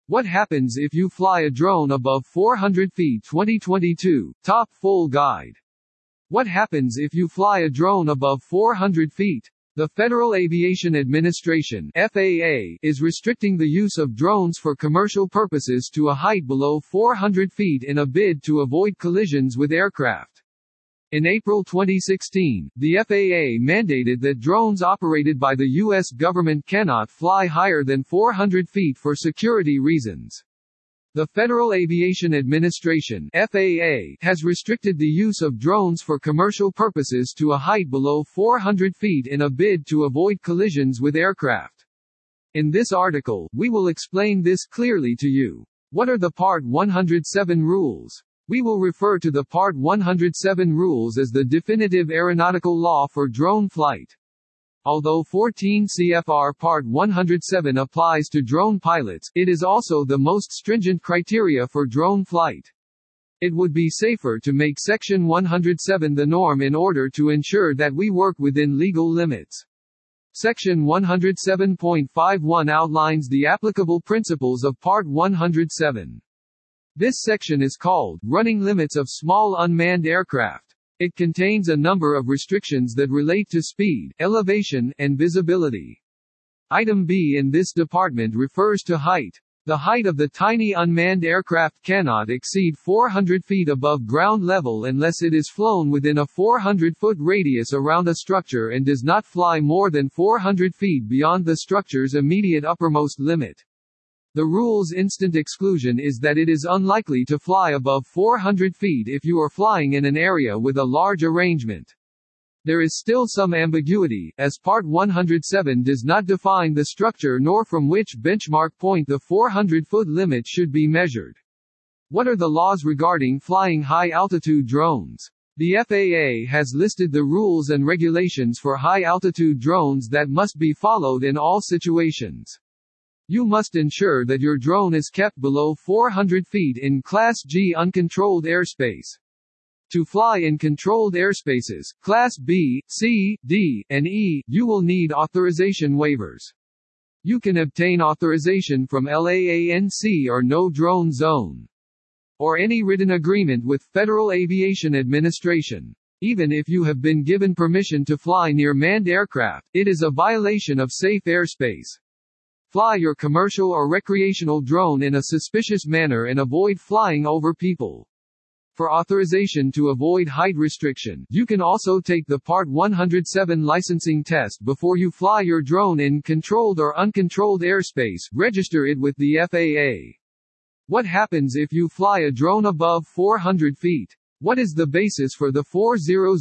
What happens if you fly a drone above 400 feet? 2022 Top Full Guide. What happens if you fly a drone above 400 feet? The Federal Aviation Administration (FAA) is restricting the use of drones for commercial purposes to a height below 400 feet in a bid to avoid collisions with aircraft. In April 2016, the FAA mandated that drones operated by the U.S. government cannot fly higher than 400 feet for security reasons. The Federal Aviation Administration (FAA) has restricted the use of drones for commercial purposes to a height below 400 feet in a bid to avoid collisions with aircraft. In this article, we will explain this clearly to you. What are the Part 107 rules? We will refer to the Part 107 rules as the definitive aeronautical law for drone flight. Although 14 CFR Part 107 applies to drone pilots, it is also the most stringent criteria for drone flight. It would be safer to make Section 107 the norm in order to ensure that we work within legal limits. Section 107.51 outlines the applicable principles of Part 107. This section is called Running Limits of Small Unmanned Aircraft. It contains a number of restrictions that relate to speed, elevation, and visibility. Item B in this department refers to height. The height of the tiny unmanned aircraft cannot exceed 400 feet above ground level unless it is flown within a 400-foot radius around a structure and does not fly more than 400 feet beyond the structure's immediate uppermost limit. The rule's instant exclusion is that it is unlikely to fly above 400 feet if you are flying in an area with a large arrangement. There is still some ambiguity, as Part 107 does not define the structure nor from which benchmark point the 400-foot limit should be measured. What are the laws regarding flying high-altitude drones? The FAA has listed the rules and regulations for high-altitude drones that must be followed in all situations. You must ensure that your drone is kept below 400 feet in Class G uncontrolled airspace. To fly in controlled airspaces, Class B, C, D, and E, you will need authorization waivers. You can obtain authorization from LAANC or No Drone Zone, or any written agreement with Federal Aviation Administration. Even if you have been given permission to fly near manned aircraft, it is a violation of safe airspace. Fly your commercial or recreational drone in a suspicious manner and avoid flying over people. For authorization to avoid height restriction, you can also take the Part 107 licensing test before you fly your drone in controlled or uncontrolled airspace. Register it with the FAA. What happens if you fly a drone above 400 feet? What is the basis for the 400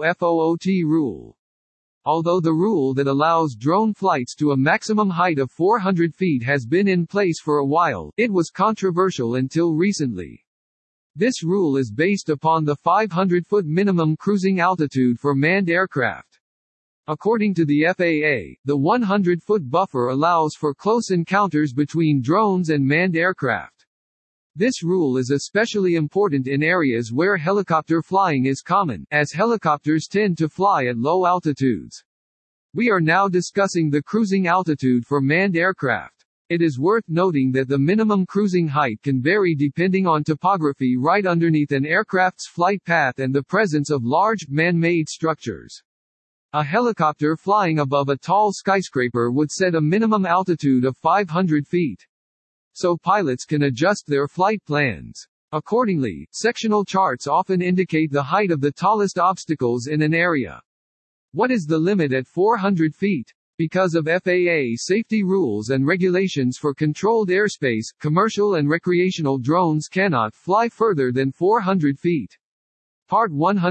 FOOT rule? Although the rule that allows drone flights to a maximum height of 400 feet has been in place for a while, it was controversial until recently. This rule is based upon the 500-foot minimum cruising altitude for manned aircraft. According to the FAA, the 100-foot buffer allows for close encounters between drones and manned aircraft. This rule is especially important in areas where helicopter flying is common, as helicopters tend to fly at low altitudes. We are now discussing the cruising altitude for manned aircraft. It is worth noting that the minimum cruising height can vary depending on topography right underneath an aircraft's flight path and the presence of large, man-made structures. A helicopter flying above a tall skyscraper would set a minimum altitude of 500 feet. So pilots can adjust their flight plans. Accordingly, sectional charts often indicate the height of the tallest obstacles in an area. What is the limit at 400 feet? Because of FAA safety rules and regulations for controlled airspace, commercial and recreational drones cannot fly further than 400 feet. Part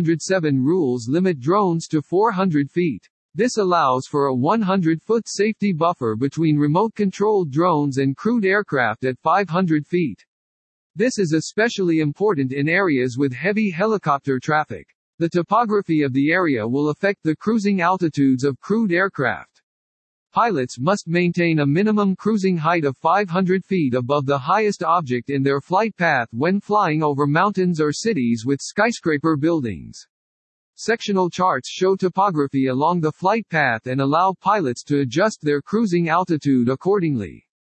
107 rules limit drones to 400 feet. This allows for a 100-foot safety buffer between remote-controlled drones and crewed aircraft at 500 feet. This is especially important in areas with heavy helicopter traffic. The topography of the area will affect the cruising altitudes of crewed aircraft. Pilots must maintain a minimum cruising height of 500 feet above the highest object in their flight path when flying over mountains or cities with skyscraper buildings. Sectional charts show topography along the flight path and allow pilots to adjust their cruising altitude accordingly.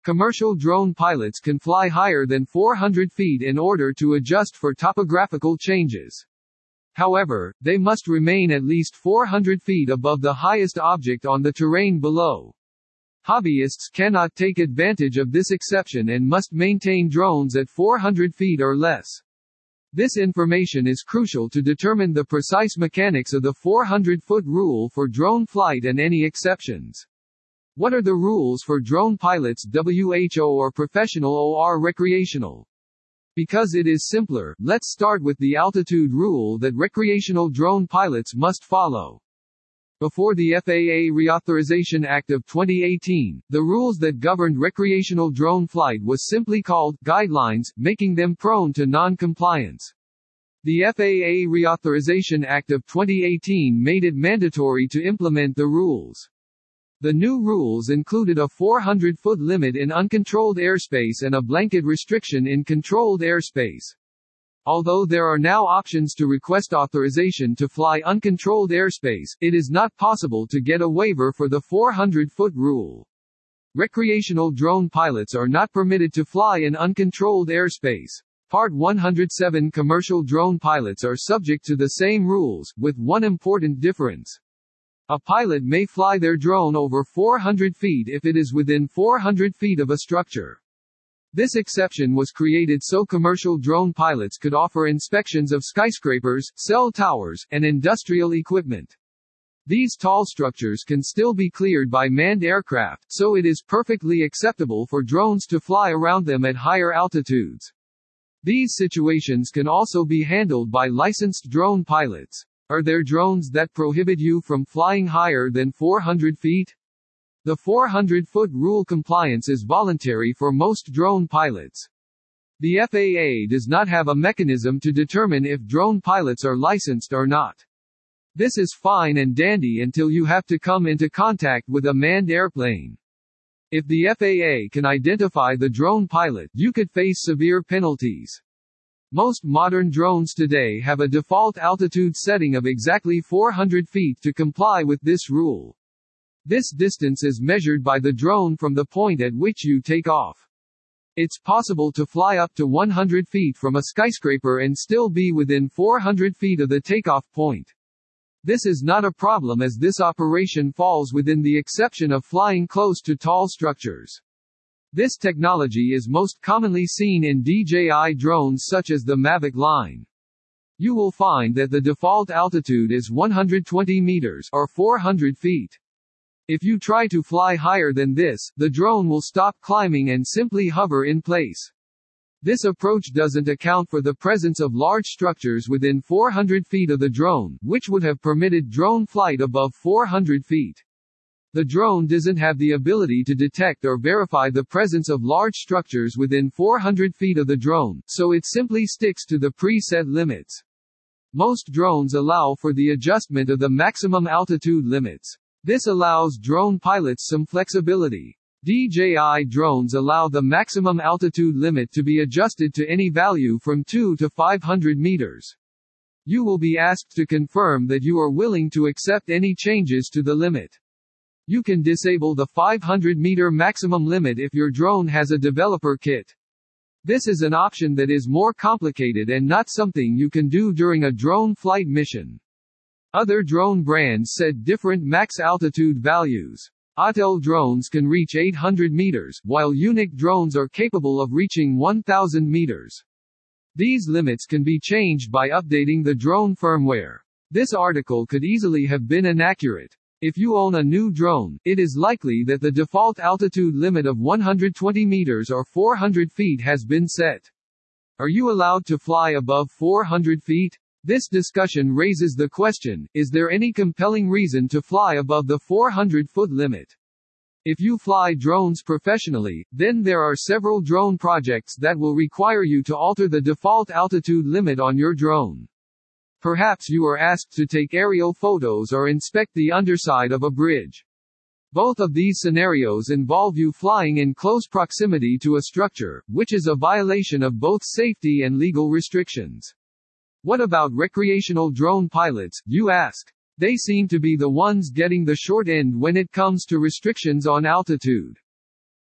Commercial drone pilots can fly higher than 400 feet in order to adjust for topographical changes. However, they must remain at least 400 feet above the highest object on the terrain below. Hobbyists cannot take advantage of this exception and must maintain drones at 400 feet or less. This information is crucial to determine the precise mechanics of the 400-foot rule for drone flight and any exceptions. What are the rules for drone pilots, WHO or professional or recreational? Because it is simpler, let's start with the altitude rule that recreational drone pilots must follow. Before the FAA Reauthorization Act of 2018, the rules that governed recreational drone flight was simply called guidelines, making them prone to non-compliance. The FAA Reauthorization Act of 2018 made it mandatory to implement the rules. The new rules included a 400-foot limit in uncontrolled airspace and a blanket restriction in controlled airspace. Although there are now options to request authorization to fly uncontrolled airspace, it is not possible to get a waiver for the 400-foot rule. Recreational drone pilots are not permitted to fly in uncontrolled airspace. Part 107 commercial drone pilots are subject to the same rules, with one important difference. A pilot may fly their drone over 400 feet if it is within 400 feet of a structure. This exception was created so commercial drone pilots could offer inspections of skyscrapers, cell towers, and industrial equipment. These tall structures can still be cleared by manned aircraft, so it is perfectly acceptable for drones to fly around them at higher altitudes. These situations can also be handled by licensed drone pilots. Are there drones that prohibit you from flying higher than 400 feet? The 400-foot rule compliance is voluntary for most drone pilots. The FAA does not have a mechanism to determine if drone pilots are licensed or not. This is fine and dandy until you have to come into contact with a manned airplane. If the FAA can identify the drone pilot, you could face severe penalties. Most modern drones today have a default altitude setting of exactly 400 feet to comply with this rule. This distance is measured by the drone from the point at which you take off. It's possible to fly up to 100 feet from a skyscraper and still be within 400 feet of the takeoff point. This is not a problem as this operation falls within the exception of flying close to tall structures. This technology is most commonly seen in DJI drones such as the Mavic line. You will find that the default altitude is 120 meters or 400 feet. If you try to fly higher than this, the drone will stop climbing and simply hover in place. This approach doesn't account for the presence of large structures within 400 feet of the drone, which would have permitted drone flight above 400 feet. The drone doesn't have the ability to detect or verify the presence of large structures within 400 feet of the drone, so it simply sticks to the preset limits. Most drones allow for the adjustment of the maximum altitude limits. This allows drone pilots some flexibility. DJI drones allow the maximum altitude limit to be adjusted to any value from 2 to 500 meters. You will be asked to confirm that you are willing to accept any changes to the limit. You can disable the 500-meter maximum limit if your drone has a developer kit. This is an option that is more complicated and not something you can do during a drone flight mission. Other drone brands set different max altitude values. Autel drones can reach 800 meters, while Unique drones are capable of reaching 1,000 meters. These limits can be changed by updating the drone firmware. This article could easily have been inaccurate. If you own a new drone, it is likely that the default altitude limit of 120 meters or 400 feet has been set. Are you allowed to fly above 400 feet? This discussion raises the question, is there any compelling reason to fly above the 400-foot limit? If you fly drones professionally, then there are several drone projects that will require you to alter the default altitude limit on your drone. Perhaps you are asked to take aerial photos or inspect the underside of a bridge. Both of these scenarios involve you flying in close proximity to a structure, which is a violation of both safety and legal restrictions. What about recreational drone pilots, you ask? They seem to be the ones getting the short end when it comes to restrictions on altitude.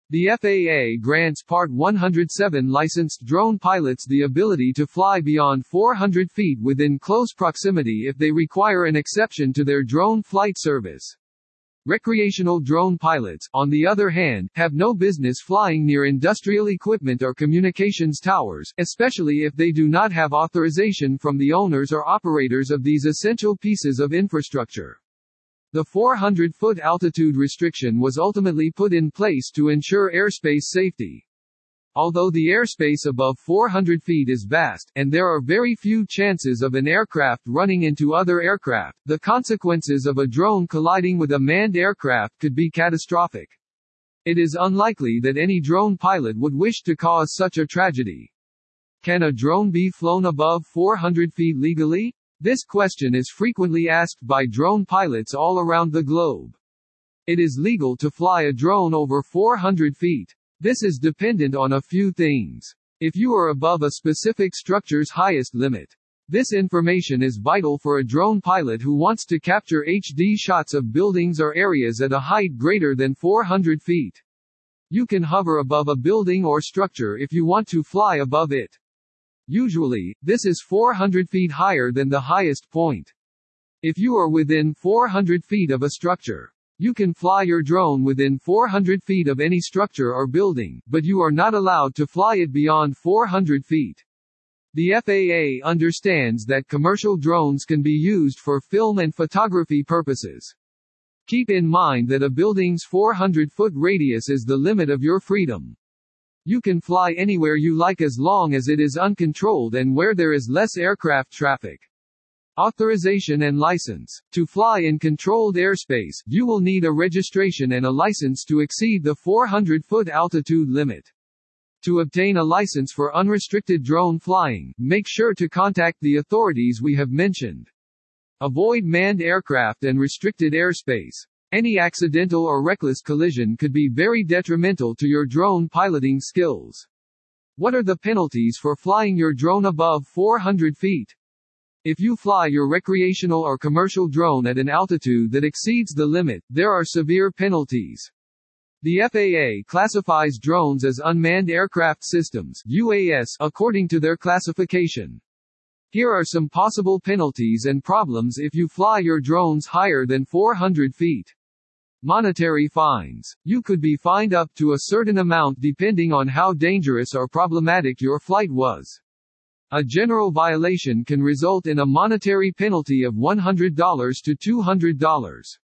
The FAA grants Part 107 licensed drone pilots the ability to fly beyond 400 feet within close proximity if they require an exception to their drone flight service. Recreational drone pilots, on the other hand, have no business flying near industrial equipment or communications towers, especially if they do not have authorization from the owners or operators of these essential pieces of infrastructure. The 400-foot altitude restriction was ultimately put in place to ensure airspace safety. Although the airspace above 400 feet is vast, and there are very few chances of an aircraft running into other aircraft, the consequences of a drone colliding with a manned aircraft could be catastrophic. It is unlikely that any drone pilot would wish to cause such a tragedy. Can a drone be flown above 400 feet legally? This question is frequently asked by drone pilots all around the globe. It is legal to fly a drone over 400 feet. This is dependent on a few things. If you are above a specific structure's highest limit. This information is vital for a drone pilot who wants to capture HD shots of buildings or areas at a height greater than 400 feet. You can hover above a building or structure if you want to fly above it. Usually, this is 400 feet higher than the highest point. If you are within 400 feet of a structure, you can fly your drone within 400 feet of any structure or building, but you are not allowed to fly it beyond 400 feet. The FAA understands that commercial drones can be used for film and photography purposes. Keep in mind that a building's 400-foot radius is the limit of your freedom. You can fly anywhere you like as long as it is uncontrolled and where there is less aircraft traffic. Authorization and license. To fly in controlled airspace, you will need a registration and a license to exceed the 400-foot altitude limit. To obtain a license for unrestricted drone flying, make sure to contact the authorities we have mentioned. Avoid manned aircraft and restricted airspace. Any accidental or reckless collision could be very detrimental to your drone piloting skills. What are the penalties for flying your drone above 400 feet? If you fly your recreational or commercial drone at an altitude that exceeds the limit, there are severe penalties. The FAA classifies drones as unmanned aircraft systems (UAS) according to their classification. Here are some possible penalties and problems if you fly your drones higher than 400 feet. Monetary fines. You could be fined up to a certain amount depending on how dangerous or problematic your flight was. A general violation can result in a monetary penalty of $100 to $200.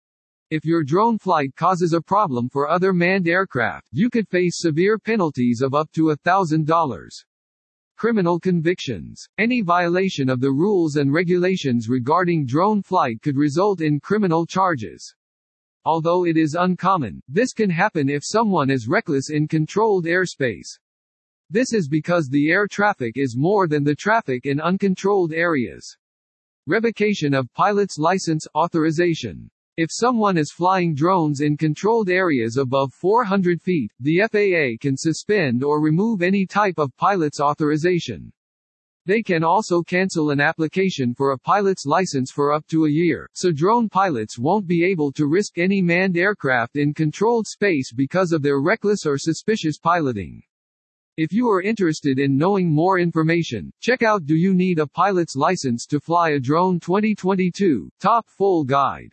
If your drone flight causes a problem for other manned aircraft, you could face severe penalties of up to $1,000. Criminal convictions. Any violation of the rules and regulations regarding drone flight could result in criminal charges. Although it is uncommon, this can happen if someone is reckless in controlled airspace. This is because the air traffic is more than the traffic in uncontrolled areas. Revocation of pilot's license authorization. If someone is flying drones in controlled areas above 400 feet, the FAA can suspend or remove any type of pilot's authorization. They can also cancel an application for a pilot's license for up to a year, so drone pilots won't be able to risk any manned aircraft in controlled space because of their reckless or suspicious piloting. If you are interested in knowing more information, check out Do You Need a Pilot's License to Fly a Drone 2022, Top Full Guide.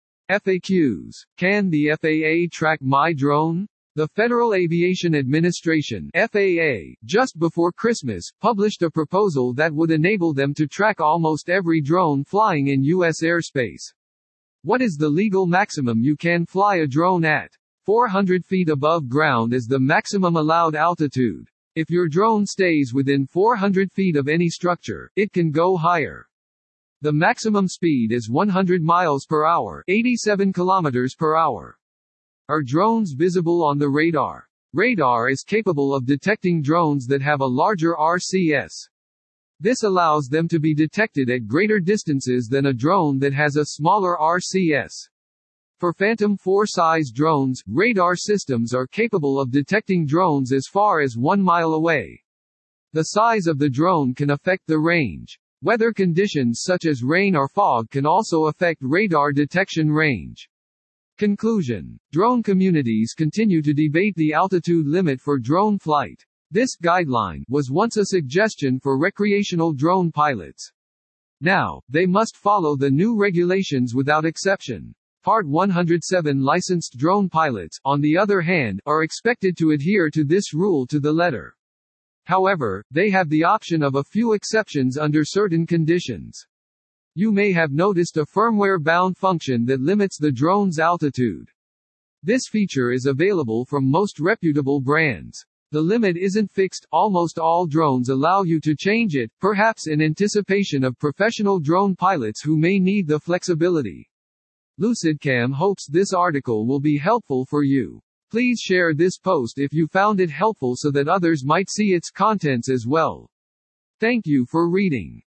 FAQs. Can the FAA track my drone? The Federal Aviation Administration (FAA), just before Christmas, published a proposal that would enable them to track almost every drone flying in U.S. airspace. What is the legal maximum you can fly a drone at? 400 feet above ground is the maximum allowed altitude. If your drone stays within 400 feet of any structure, it can go higher. The maximum speed is 100 miles per hour, 87 kilometers per hour. Are drones visible on the radar? Radar is capable of detecting drones that have a larger RCS. This allows them to be detected at greater distances than a drone that has a smaller RCS. For Phantom 4 size drones, radar systems are capable of detecting drones as far as 1 mile away. The size of the drone can affect the range. Weather conditions such as rain or fog can also affect radar detection range. Conclusion. Drone communities continue to debate the altitude limit for drone flight. This guideline was once a suggestion for recreational drone pilots. Now, they must follow the new regulations without exception. Part 107 licensed drone pilots, on the other hand, are expected to adhere to this rule to the letter. However, they have the option of a few exceptions under certain conditions. You may have noticed a firmware-bound function that limits the drone's altitude. This feature is available from most reputable brands. The limit isn't fixed, almost all drones allow you to change it, perhaps in anticipation of professional drone pilots who may need the flexibility. LucidCam hopes this article will be helpful for you. Please share this post if you found it helpful so that others might see its contents as well. Thank you for reading.